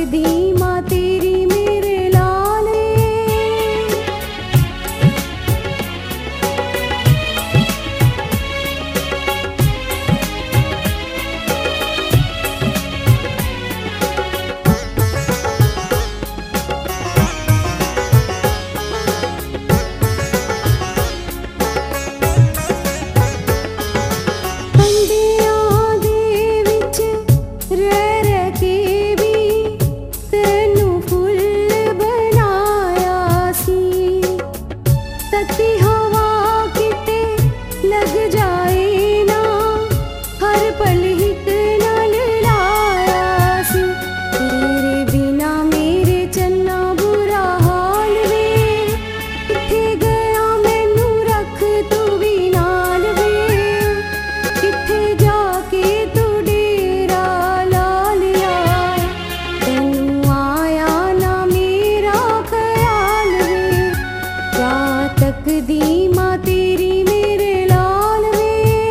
दी माँ तेरी मेरे लाले। अंधियां दे विच रह रह के भी तैनू फुल बनाया सी। तत्ती हवा किते लग जाए ना, हर पल हिक नाल लाया सी। तेरे बिना मेरे चन्ना बुरा हाल वे, किथे गया मैनू रख तू भी नाल वे। किथे जाके तू डेरा ला लिया, तैनू आया ना मेरा ख्याल वे। रात तक दी माँ तेरी मेरे लाल वे।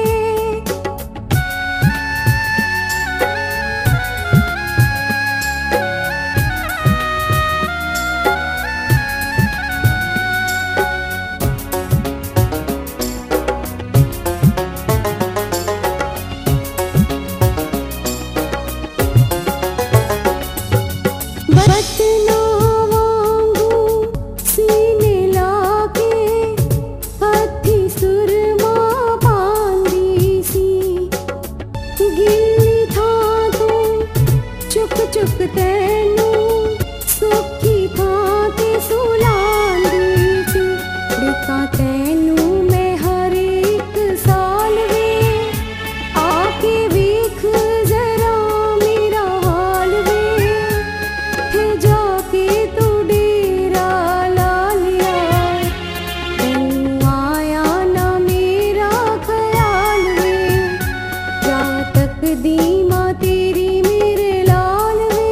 बतना वांगू सीने लाके हथी सुरमा पांदी सी। गिल्ली थां तू चुक चुक तैनू सुखी थां ते सुलांदी सी। डिका तैनू मैं हर एक साल वे, आके वेख जरा मेरा हाल वे। किथे जाके तू डेरा ला लिया, तैनू आया ना मेरा ख्याल वे। रात तक दी माँ तेरी मेरे लाल वे।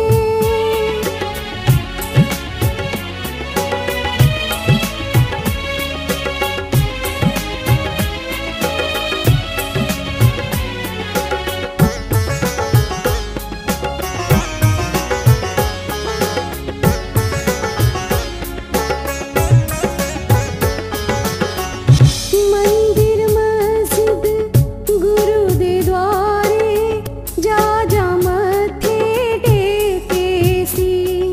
मंदिर मस्जिद गुरु दे द्वारे जा जा मथे टेके सी।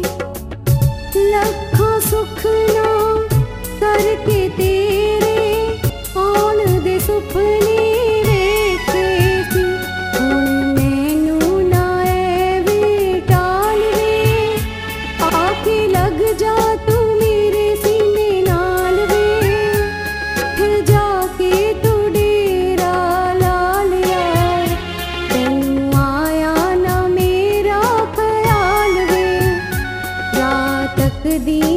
लखां सुखना करके तेरे आउण दे सुपने वेखे सी। हुण मैनू ना ऐवे टाल वे, आके लग जा तू मेरे सीने नाल वे। किथे जाके तू डेरा ला लिया, तैनू आया ना मेरा ख्याल वे। रात तक दी